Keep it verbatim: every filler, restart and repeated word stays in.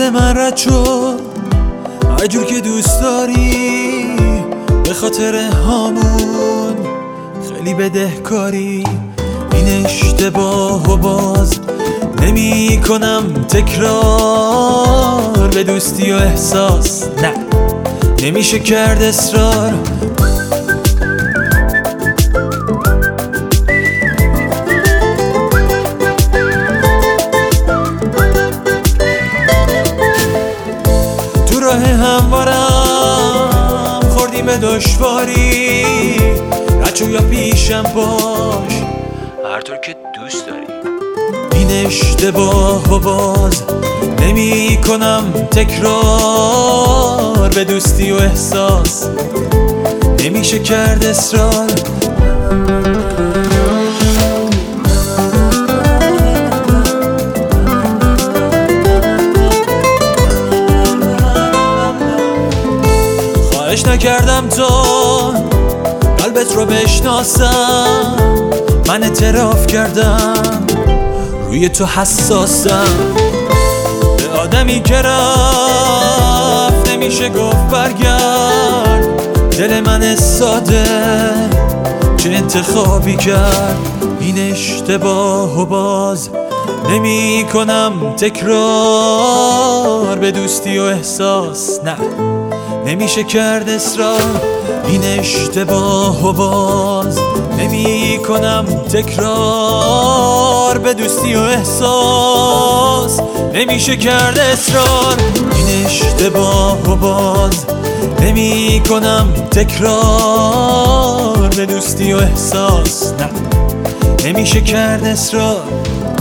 من رد شو هر جور که دوست داری، به خاطر هامون خیلی بدهکاری. این اشتباه و باز نمی کنم تکرار، به دوستی و احساس نه نمیشه کرد اصرار. تو راه هموارم خوردیم به دشواری، رچو یا پیشم باش هر طور که دوست داری. این اشتباه و باز نمی کنم تکرار، به دوستی و احساس نمیشه کرد اصرار. خواهش نکردم تو قلبت رو بشناسم، من اعتراف کردم روی تو حساسم. به آدمی که رفت نمیشه گفت برگرد، دل من ساده چه انتخابی کرد. این اشتباه و باز نمی کنم تکرار، به دوستی و احساس نه نمیشه کرد اصرار. این اشتباه و باز نمی کنم تکرار، به دوستی و احساس نمیشه کرد اصرار. این اشتباه و باز نمی کنم تکرار، به دوستی و احساس نه نمیشه کرد اصرار.